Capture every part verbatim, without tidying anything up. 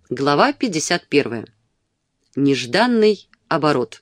Глава пятьдесят первая. Нежданный оборот.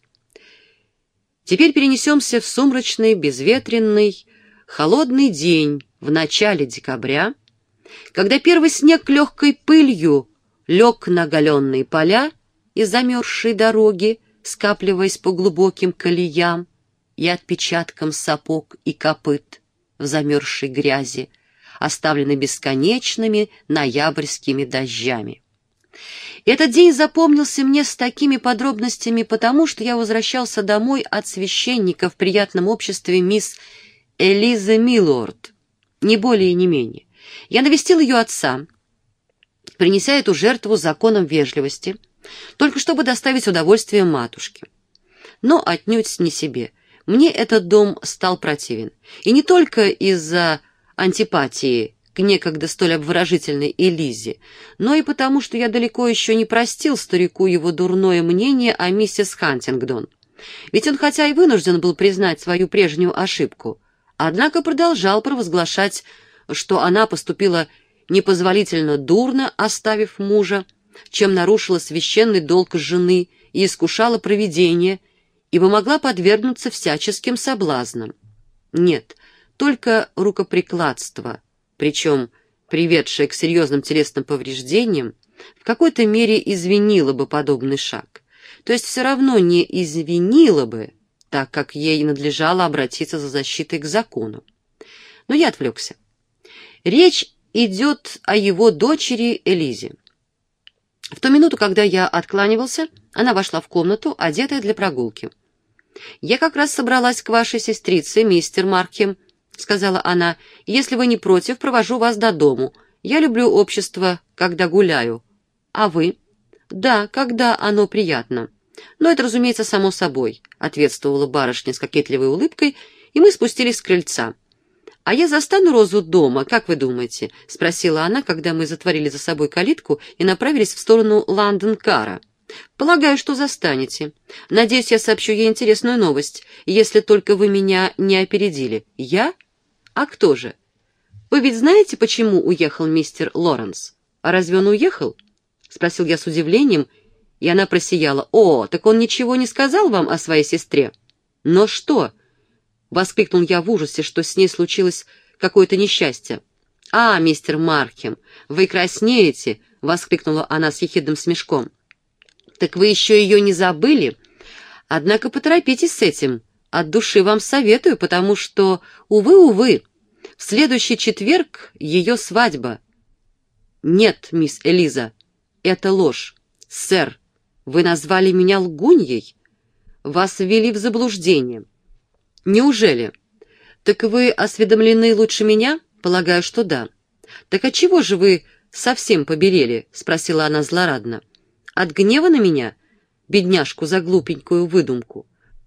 Теперь перенесемся в сумрачный, безветренный, холодный день в начале декабря, когда первый снег легкой пылью лег на оголенные поля и замерзшей дороги, скапливаясь по глубоким колеям и отпечаткам сапог и копыт в замерзшей грязи, оставленной бесконечными ноябрьскими дождями. Этот день запомнился мне с такими подробностями, потому что я возвращался домой от священника в приятном обществе мисс Элизы Миллуорд, не более и не менее. Я навестил ее отца, принеся эту жертву законом вежливости, только чтобы доставить удовольствие матушке. Но отнюдь не себе. Мне этот дом стал противен. И не только из-за антипатии к некогда столь обворожительной Элизе, но и потому, что я далеко еще не простил старику его дурное мнение о миссис Хантингдон. Ведь он хотя и вынужден был признать свою прежнюю ошибку, однако продолжал провозглашать, что она поступила непозволительно дурно, оставив мужа, чем нарушила священный долг жены и искушала провидение, ибо могла подвергнуться всяческим соблазнам. Нет, только рукоприкладство, причем приведшее к серьезным телесным повреждениям, в какой-то мере извинило бы подобный шаг. То есть все равно не извинило бы, так как ей надлежало обратиться за защитой к закону. Но я отвлекся. Речь идет о его дочери Элизе. В ту минуту, когда я откланивался, она вошла в комнату, одетая для прогулки. «Я как раз собралась к вашей сестрице, мистер Маркхем», — сказала она. «Если вы не против, провожу вас до дому. Я люблю общество, когда гуляю. А вы?» «Да, когда оно приятно». «Но это, разумеется, само собой», — ответствовала барышня с кокетливой улыбкой, и мы спустились с крыльца. «А я застану Розу дома, как вы думаете?» — спросила она, когда мы затворили за собой калитку и направились в сторону Лондон-Кара. «Полагаю, что застанете. Надеюсь, я сообщу ей интересную новость, если только вы меня не опередили». «Я? А кто же? Вы ведь знаете, почему уехал мистер Лоренс?» «А разве он уехал?» — спросил я с удивлением, и она просияла. «О, так он ничего не сказал вам о своей сестре?» «Но что?» — воскликнул я в ужасе, что с ней случилось какое-то несчастье. «А, мистер Маркхем, вы краснеете!» — воскликнула она с ехидным смешком. «Так вы еще ее не забыли? Однако поторопитесь с этим. От души вам советую, потому что, увы, увы, в следующий четверг ее свадьба». «Нет, мисс Элиза, это ложь. Сэр, вы назвали меня лгуньей? Вас ввели в заблуждение». «Неужели? Так вы осведомлены лучше меня? Полагаю, что да». «Так отчего же вы совсем побелели?» — спросила она злорадно. «От гнева на меня, бедняжку, за глупенькую выдумку?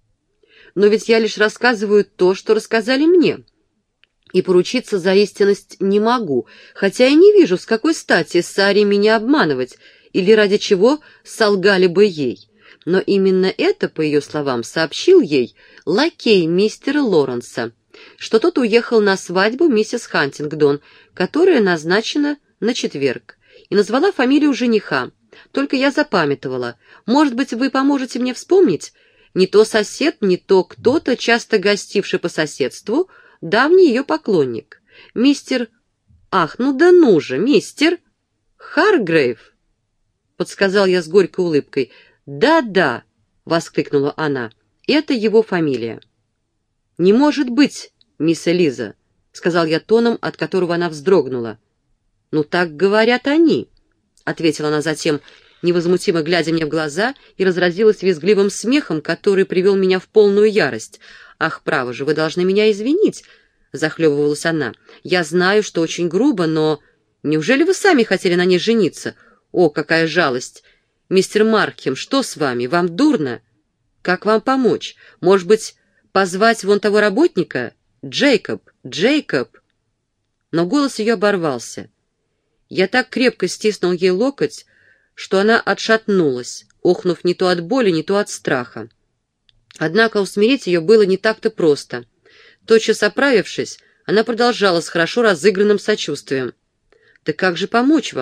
Но ведь я лишь рассказываю то, что рассказали мне, и поручиться за истинность не могу, хотя и не вижу, с какой стати Саре меня обманывать, или ради чего солгали бы ей. Но именно это, по ее словам, сообщил ей лакей мистера Лоренса, что тот уехал на свадьбу миссис Хантингдон, которая назначена на четверг, и назвала фамилию жениха. Только я запамятовала. Может быть, вы поможете мне вспомнить? Не то сосед, не то кто-то, часто гостивший по соседству, давний ее поклонник. Мистер... Ах, ну да ну же, мистер... Харгрейв, подсказал я с горькой улыбкой. «Да-да», — воскликнула она, — «это его фамилия». «Не может быть, мисс Элиза», — сказал я тоном, от которого она вздрогнула. «Ну так говорят они», — ответила она затем, невозмутимо глядя мне в глаза, и разразилась визгливым смехом, который привел меня в полную ярость. «Ах, право же, вы должны меня извинить», — захлебывалась она. «Я знаю, что очень грубо, но... Неужели вы сами хотели на ней жениться? О, какая жалость! Мистер Маркхем, что с вами? Вам дурно? Как вам помочь? Может быть, позвать вон того работника? Джейкоб, Джейкоб!» Но голос ее оборвался. Я так крепко стиснул ей локоть, что она отшатнулась, охнув не то от боли, не то от страха. Однако усмирить ее было не так-то просто. Тотчас оправившись, она продолжала с хорошо разыгранным сочувствием. «Да как же помочь вам?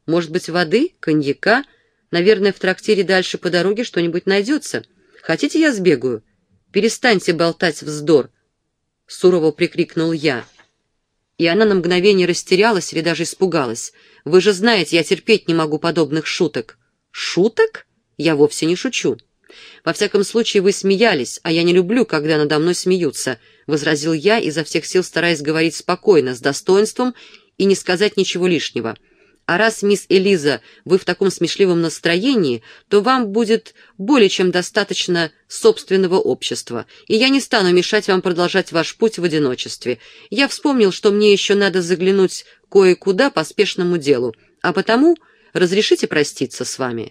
Может быть, воды, коньяка? Наверное, в трактире дальше по дороге что-нибудь найдется. Хотите, я сбегаю? Перестаньте болтать вздор!» — сурово прикрикнул я. И она на мгновение растерялась или даже испугалась. «Вы же знаете, я терпеть не могу подобных шуток». «Шуток? Я вовсе не шучу». «Во всяком случае, вы смеялись, а я не люблю, когда надо мной смеются», — возразил я, изо всех сил стараясь говорить спокойно, с достоинством и не сказать ничего лишнего. «А раз, мисс Элиза, вы в таком смешливом настроении, то вам будет более чем достаточно собственного общества, и я не стану мешать вам продолжать ваш путь в одиночестве. Я вспомнил, что мне еще надо заглянуть кое-куда по спешному делу, а потому разрешите проститься с вами».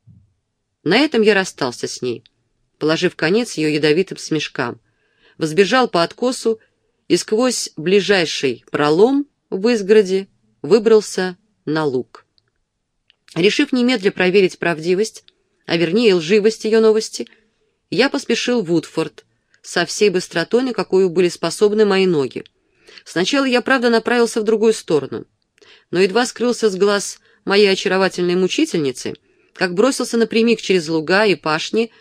На этом я расстался с ней, положив конец ее ядовитым смешкам, взбежал по откосу и сквозь ближайший пролом в изгороди выбрался на луг. Решив немедля проверить правдивость, а вернее лживость ее новости, я поспешил в Вудфорд со всей быстротой, на какую были способны мои ноги. Сначала я, правда, направился в другую сторону, но едва скрылся с глаз моей очаровательной мучительницы, как бросился напрямик через луга и пашни,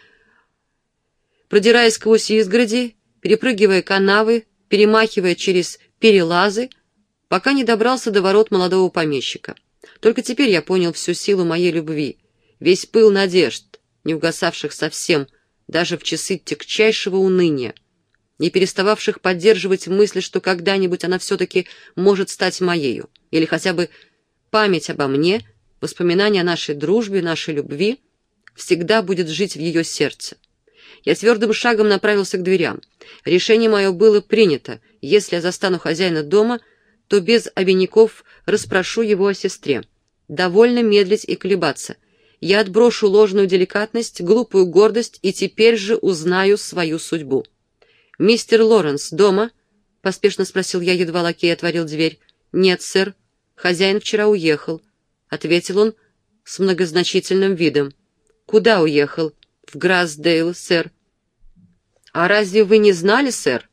продираясь сквозь изгороди, перепрыгивая канавы, перемахивая через перелазы, пока не добрался до ворот молодого помещика. Только теперь я понял всю силу моей любви, весь пыл надежд, не угасавших совсем, даже в часы тягчайшего уныния, не перестававших поддерживать мысли, что когда-нибудь она все-таки может стать моею, или хотя бы память обо мне, воспоминание о нашей дружбе, нашей любви всегда будет жить в ее сердце. Я твердым шагом направился к дверям. Решение мое было принято. Если я застану хозяина дома, то без обиняков расспрошу его о сестре. Довольно медлить и колебаться. Я отброшу ложную деликатность, глупую гордость и теперь же узнаю свою судьбу. «Мистер Лоренс дома?» — поспешно спросил я, едва лакей отворил дверь. «Нет, сэр. Хозяин вчера уехал», — ответил он с многозначительным видом. «Куда уехал?» «В Грассдейл, сэр». «А разве вы не знали, сэр?»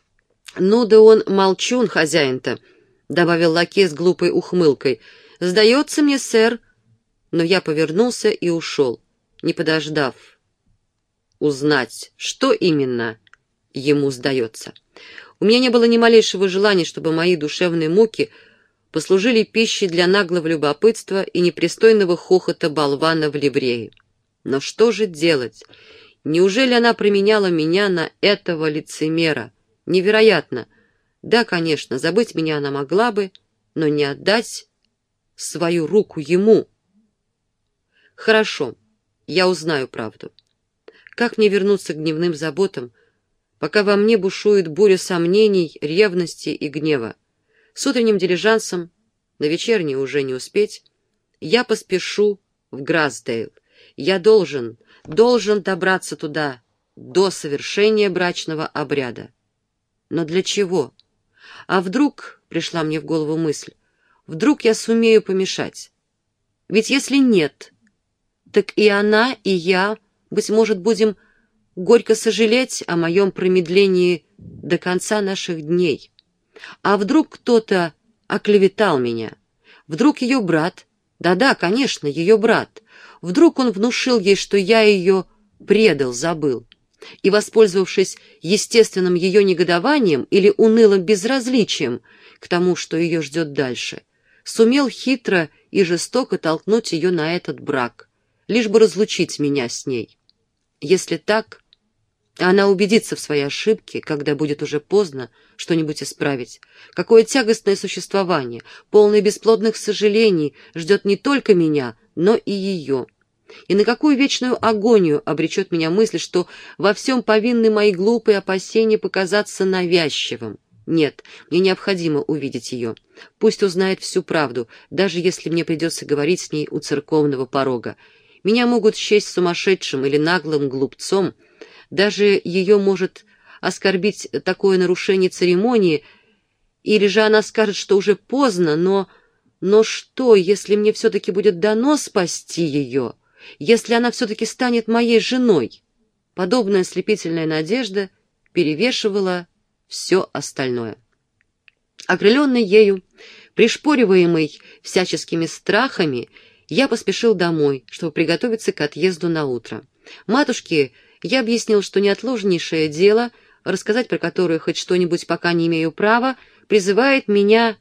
«Ну да он молчун, хозяин-то», — добавил лакей с глупой ухмылкой. «Сдается мне, сэр». Но я повернулся и ушел, не подождав узнать, что именно ему сдается. У меня не было ни малейшего желания, чтобы мои душевные муки послужили пищей для наглого любопытства и непристойного хохота болвана в ливрее. Но что же делать? Неужели она променяла меня на этого лицемера? Невероятно. Да, конечно, забыть меня она могла бы, но не отдать свою руку ему. Хорошо, я узнаю правду. Как мне вернуться к дневным заботам, пока во мне бушует буря сомнений, ревности и гнева? С утренним дилижансом, на вечерний уже не успеть, я поспешу в Грассдейл. Я должен, должен добраться туда до совершения брачного обряда. Но для чего? А вдруг, пришла мне в голову мысль, вдруг я сумею помешать? Ведь если нет, так и она, и я, быть может, будем горько сожалеть о моем промедлении до конца наших дней. А вдруг кто-то оклеветал меня? Вдруг ее брат, да-да, конечно, ее брат, вдруг он внушил ей, что я ее предал, забыл, и, воспользовавшись естественным ее негодованием или унылым безразличием к тому, что ее ждет дальше, сумел хитро и жестоко толкнуть ее на этот брак, лишь бы разлучить меня с ней. Если так, она убедится в своей ошибке, когда будет уже поздно что-нибудь исправить. Какое тягостное существование, полное бесплодных сожалений, ждет не только меня, но и ее. И на какую вечную агонию обречет меня мысль, что во всем повинны мои глупые опасения показаться навязчивым. Нет, мне необходимо увидеть ее. Пусть узнает всю правду, даже если мне придется говорить с ней у церковного порога. Меня могут счесть сумасшедшим или наглым глупцом, даже ее может оскорбить такое нарушение церемонии, или же она скажет, что уже поздно, но... Но что, если мне все-таки будет дано спасти ее, если она все-таки станет моей женой? Подобная ослепительная надежда перевешивала все остальное. Окрыленный ею, Пришпориваемый всяческими страхами, я поспешил домой, чтобы приготовиться к отъезду на утро. Матушке я объяснил, что неотложнейшее дело, рассказать про которое хоть что-нибудь пока не имею права, призывает меня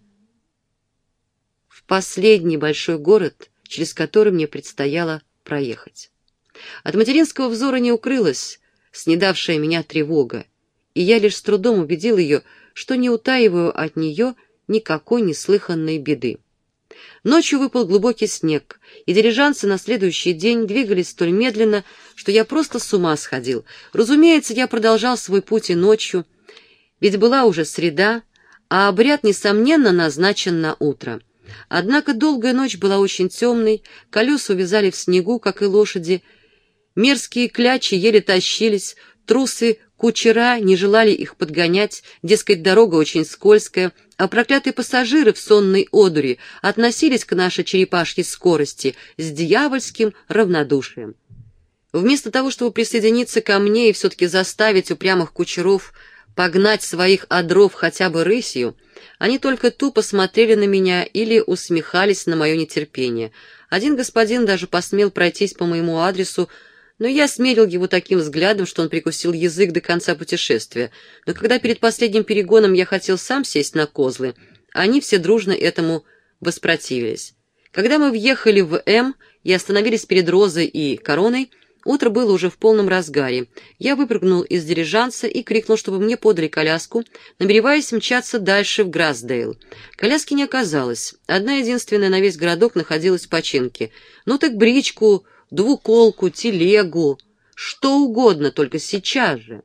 в последний большой город, через который мне предстояло проехать. От материнского взора не укрылась снедавшая меня тревога, и я лишь с трудом убедил ее, что не утаиваю от нее никакой неслыханной беды. Ночью выпал глубокий снег, и дилижансы на следующий день двигались столь медленно, что я просто с ума сходил. Разумеется, я продолжал свой путь и ночью, ведь была уже среда, а обряд, несомненно, назначен на утро. Однако долгая ночь была очень темной, колеса увязали в снегу, как и лошади, мерзкие клячи еле тащились, трусы кучера не желали их подгонять, дескать, дорога очень скользкая, а проклятые пассажиры в сонной одури относились к нашей черепашьей скорости с дьявольским равнодушием. Вместо того, чтобы присоединиться ко мне и все-таки заставить упрямых кучеров погнать своих одров хотя бы рысью, они только тупо смотрели на меня или усмехались на мое нетерпение. Один господин даже посмел пройтись по моему адресу, но я смерил его таким взглядом, что он прикусил язык до конца путешествия. Но когда перед последним перегоном я хотел сам сесть на козлы, они все дружно этому воспротивились. Когда мы въехали в М и остановились перед Розой и Короной, утро было уже в полном разгаре. Я выпрыгнул из дилижанса и крикнул, чтобы мне подали коляску, намереваясь мчаться дальше в Грассдейл. Коляски не оказалось. Одна единственная на весь городок находилась в починке. Ну так бричку, двуколку, телегу, что угодно, только сейчас же.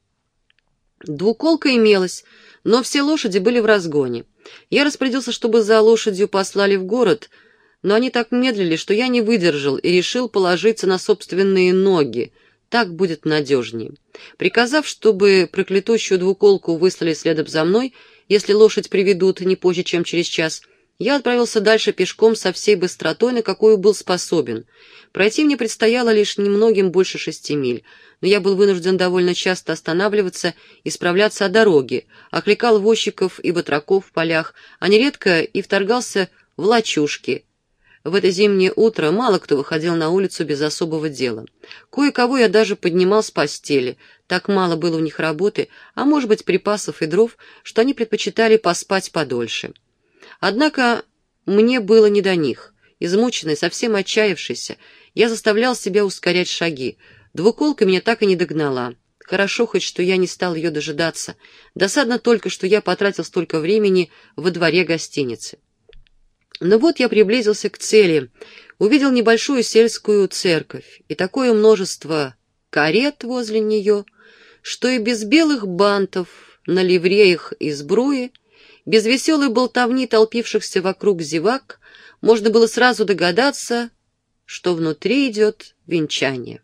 Двуколка имелась, но все лошади были в разгоне. Я распорядился, чтобы за лошадью послали в город, но они так медлили, что я не выдержал и решил положиться на собственные ноги. Так будет надежнее. Приказав, чтобы проклятущую двуколку выслали следом за мной, если лошадь приведут не позже, чем через час, я отправился дальше пешком со всей быстротой, на какую был способен. Пройти мне предстояло лишь немногим больше шести миль, но я был вынужден довольно часто останавливаться и справляться о дороге, окликал возчиков и батраков в полях, а нередко и вторгался в лачушки. В это зимнее утро мало кто выходил на улицу без особого дела. Кое-кого я даже поднимал с постели, так мало было у них работы, а может быть припасов и дров, что они предпочитали поспать подольше. Однако мне было не до них. Измученный, совсем отчаявшийся, я заставлял себя ускорять шаги. Двуколка меня так и не догнала. Хорошо хоть, что я не стал ее дожидаться. Досадно только, что я потратил столько времени во дворе гостиницы. Но вот я приблизился к цели, увидел небольшую сельскую церковь и такое множество карет возле нее, что и без белых бантов на ливреях и сбруи, без веселой болтовни толпившихся вокруг зевак, можно было сразу догадаться, что внутри идет венчание.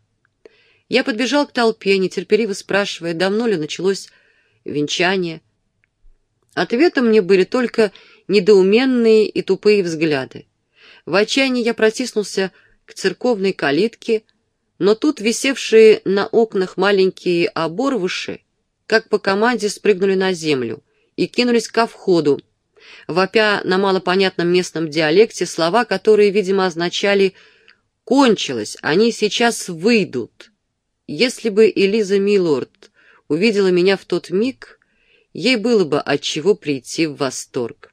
Я подбежал к толпе, нетерпеливо спрашивая, давно ли началось венчание. Ответом мне были только недоуменные и тупые взгляды. В отчаянии я протиснулся к церковной калитке, но тут висевшие на окнах маленькие оборвыши, как по команде, спрыгнули на землю и кинулись ко входу, вопя на малопонятном местном диалекте слова, которые, видимо, означали «кончилось, они сейчас выйдут». Если бы Элиза Миллорд увидела меня в тот миг, ей было бы от чего прийти в восторг.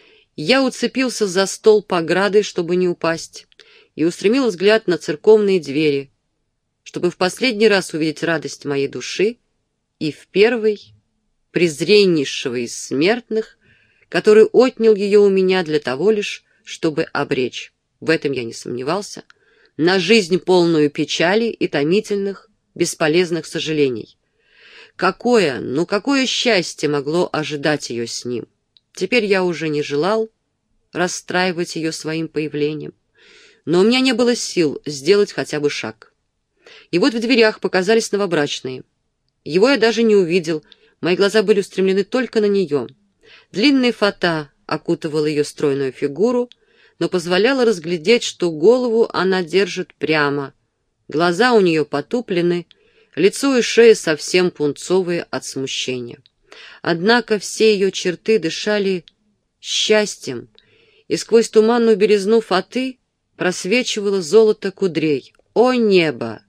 Я уцепился за стол ограды, чтобы не упасть, и устремил взгляд на церковные двери, чтобы в последний раз увидеть радость моей души и в первый, презреннейшего из смертных, который отнял ее у меня для того лишь, чтобы обречь, в этом я не сомневался, на жизнь полную печали и томительных, бесполезных сожалений. Какое, ну какое счастье могло ожидать ее с ним! Теперь я уже не желал расстраивать ее своим появлением, но у меня не было сил сделать хотя бы шаг. И вот в дверях показались новобрачные. Его я даже не увидел, мои глаза были устремлены только на нее. Длинная фата окутывала ее стройную фигуру, но позволяла разглядеть, что голову она держит прямо, глаза у нее потуплены, лицо и шея совсем пунцовые от смущения. Однако все ее черты дышали счастьем и сквозь туманную белизну фаты просвечивало золото кудрей. О небо!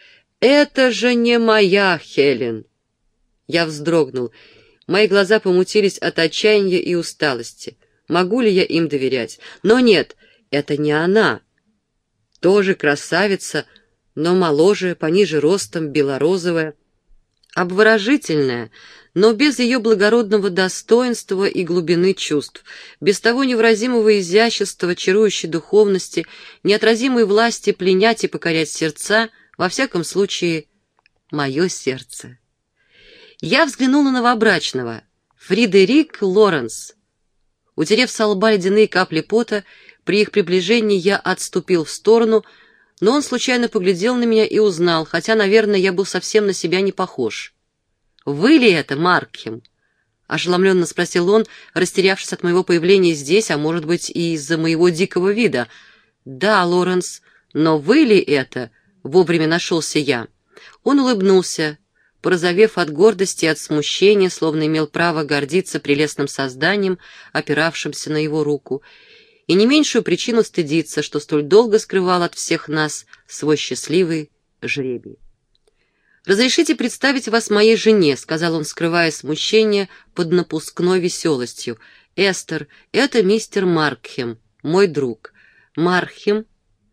Это же не моя Хелен! Я вздрогнул. Мои глаза помутились от отчаяния и усталости. Могу ли я им доверять? Но нет, это не она. Тоже красавица, но моложе, пониже ростом, белорозовая, обворожительная, но без ее благородного достоинства и глубины чувств, без того невыразимого изящества, чарующей духовности, неотразимой власти пленять и покорять сердца, во всяком случае, мое сердце. Я взглянул на новобрачного, Фридерик Лоренс. Утерев со лба ледяные капли пота, при их приближении я отступил в сторону, но он случайно поглядел на меня и узнал, хотя, наверное, я был совсем на себя не похож. «Вы ли это, Маркхем?» — ошеломленно спросил он, растерявшись от моего появления здесь, а может быть и из-за моего дикого вида. «Да, Лоренс, но вы ли это?» — вовремя нашелся я. Он улыбнулся, порозовев от гордости и от смущения, словно имел право гордиться прелестным созданием, опиравшимся на его руку, и не меньшую причину стыдиться, что столь долго скрывал от всех нас свой счастливый жребий. «Разрешите представить вас моей жене», — сказал он, скрывая смущение под напускной веселостью. «Эстер, это мистер Маркхем, мой друг. Маркхем,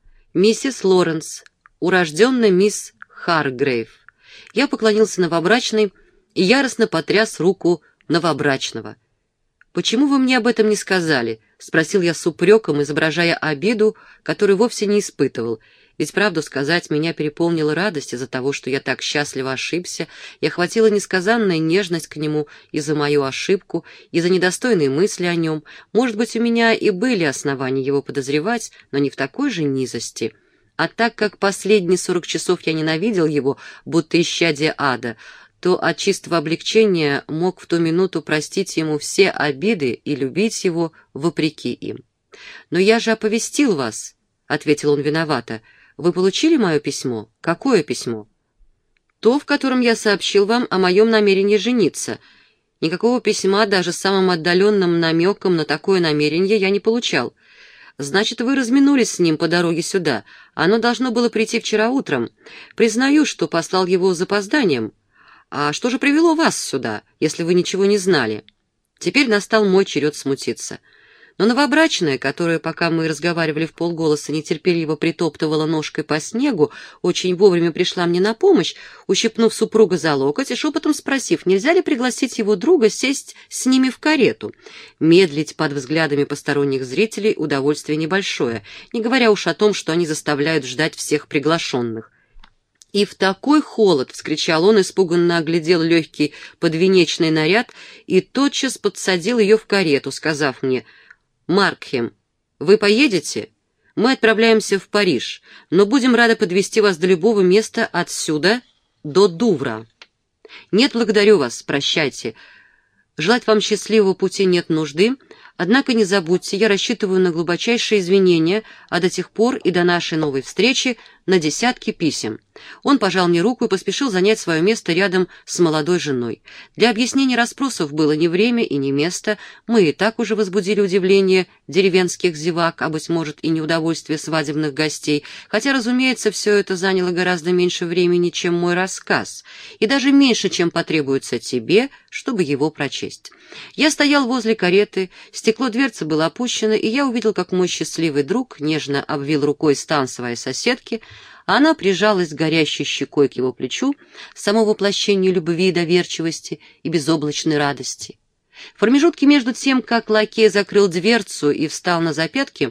миссис Лоренс, урожденная мисс Харгрейв». Я поклонился новобрачной и яростно потряс руку новобрачного. «Почему вы мне об этом не сказали?» — спросил я с упреком, изображая обиду, которую вовсе не испытывал. Ведь, правду сказать, меня переполнила радость из-за того, что я так счастливо ошибся, и охватила несказанная нежность к нему и за мою ошибку, и за недостойные мысли о нем. Может быть, у меня и были основания его подозревать, но не в такой же низости. А так как последние сорок часов я ненавидел его, будто исчадие ада, то от чистого облегчения мог в ту минуту простить ему все обиды и любить его вопреки им. «Но я же оповестил вас», — ответил он виновато. «Вы получили мое письмо? Какое письмо?» «То, в котором я сообщил вам о моем намерении жениться. Никакого письма даже с самым отдаленным намеком на такое намерение я не получал. Значит, вы разминулись с ним по дороге сюда. Оно должно было прийти вчера утром. Признаю, что послал его с запозданием. А что же привело вас сюда, если вы ничего не знали?» Теперь настал мой черед смутиться. Но новобрачная, которая, пока мы разговаривали вполголоса, нетерпеливо притоптывала ножкой по снегу, очень вовремя пришла мне на помощь, ущипнув супруга за локоть и шепотом спросив, нельзя ли пригласить его друга сесть с ними в карету. Медлить под взглядами посторонних зрителей удовольствие небольшое, не говоря уж о том, что они заставляют ждать всех приглашенных. «И в такой холод!» — вскричал он, испуганно оглядел легкий подвенечный наряд и тотчас подсадил ее в карету, сказав мне: «Маркхем, вы поедете? Мы отправляемся в Париж, но будем рады подвезти вас до любого места отсюда до Дувра». «Нет, благодарю вас, прощайте. Желать вам счастливого пути нет нужды, однако не забудьте, я рассчитываю на глубочайшие извинения, а до тех пор и до нашей новой встречи на десятки писем». Он пожал мне руку и поспешил занять свое место рядом с молодой женой. Для объяснения расспросов было ни время и ни место, мы и так уже возбудили удивление деревенских зевак, а, быть может, и неудовольствие свадебных гостей, хотя, разумеется, все это заняло гораздо меньше времени, чем мой рассказ, и даже меньше, чем потребуется тебе, чтобы его прочесть. Я стоял возле кареты, стекло дверцы было опущено, и я увидел, как мой счастливый друг нежно обвил рукой стан своей соседки, а она прижалась горящей щекой к его плечу, само воплощение любви и доверчивости и безоблачной радости. В промежутке между тем, как лакей закрыл дверцу и встал на запятки,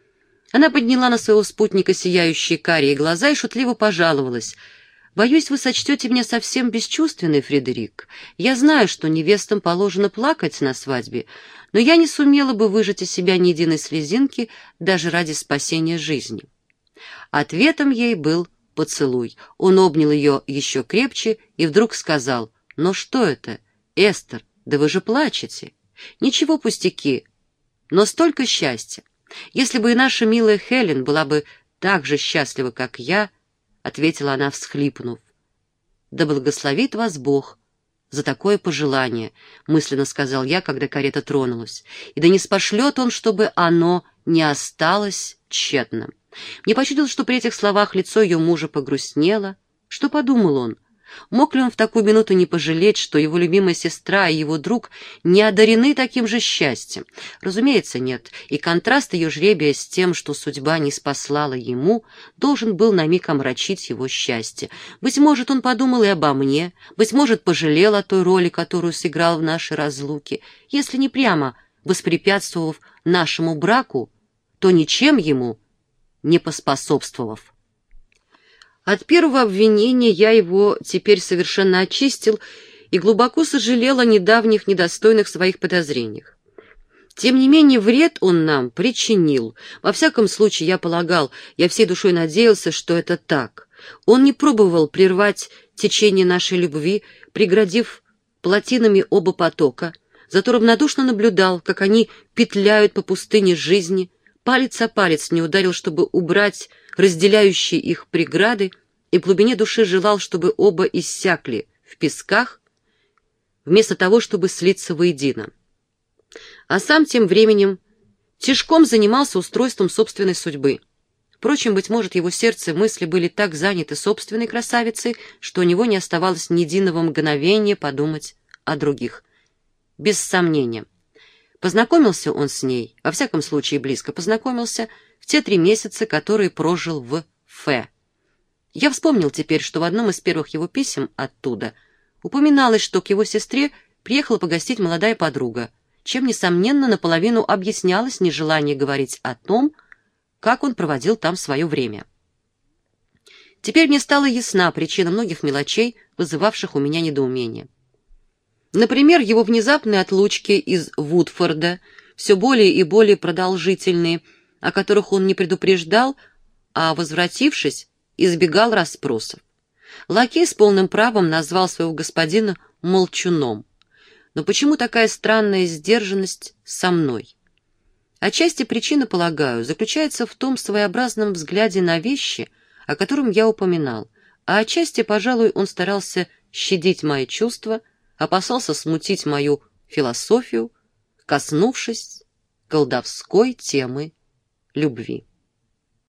она подняла на своего спутника сияющие карие глаза и шутливо пожаловалась: «Боюсь, вы сочтете меня совсем бесчувственной, Фредерик. Я знаю, что невестам положено плакать на свадьбе, но я не сумела бы выжать из себя ни единой слезинки даже ради спасения жизни». Ответом ей был поцелуй. Он обнял ее еще крепче и вдруг сказал: «Но что это, Эстер, да вы же плачете». «Ничего, пустяки, но столько счастья. Если бы и наша милая Хелен была бы так же счастлива, как я», — ответила она, всхлипнув. «Да благословит вас Бог за такое пожелание», — мысленно сказал я, когда карета тронулась. «И да не спошлет он, чтобы оно не осталось тщетным». Мне почудилось, что при этих словах лицо ее мужа погрустнело. Что подумал он? Мог ли он в такую минуту не пожалеть, что его любимая сестра и его друг не одарены таким же счастьем? Разумеется, нет, и контраст ее жребия с тем, что судьба не спаслала ему, должен был на миг омрачить его счастье. Быть может, он подумал и обо мне, быть может, пожалел о той роли, которую сыграл в нашей разлуке. Если не прямо воспрепятствовав нашему браку, то ничем ему не поспособствовав. От первого обвинения я его теперь совершенно очистил и глубоко сожалел о недавних недостойных своих подозрениях. Тем не менее, вред он нам причинил. Во всяком случае, я полагал, я всей душой надеялся, что это так. Он не пробовал прервать течение нашей любви, преградив плотинами оба потока, зато равнодушно наблюдал, как они петляют по пустыне жизни, палец о палец не ударил, чтобы убрать разделяющие их преграды, и в глубине души желал, чтобы оба иссякли в песках, вместо того, чтобы слиться воедино. А сам тем временем тишком занимался устройством собственной судьбы. Впрочем, быть может, его сердце и мысли были так заняты собственной красавицей, что у него не оставалось ни единого мгновения подумать о других. Без сомнения. Познакомился он с ней, во всяком случае близко познакомился, в те три месяца, которые прожил в Ф. Я вспомнил теперь, что в одном из первых его писем оттуда упоминалось, что к его сестре приехала погостить молодая подруга, чем, несомненно, наполовину объяснялось нежелание говорить о том, как он проводил там свое время. Теперь мне стала ясна причина многих мелочей, вызывавших у меня недоумение. Например, его внезапные отлучки из Вудфорда, все более и более продолжительные, о которых он не предупреждал, а, возвратившись, избегал расспросов. Лакей с полным правом назвал своего господина молчуном. Но почему такая странная сдержанность со мной? Отчасти причина, полагаю, заключается в том своеобразном взгляде на вещи, о котором я упоминал, а отчасти, пожалуй, он старался щадить мои чувства, опасался смутить мою философию, коснувшись колдовской темы любви.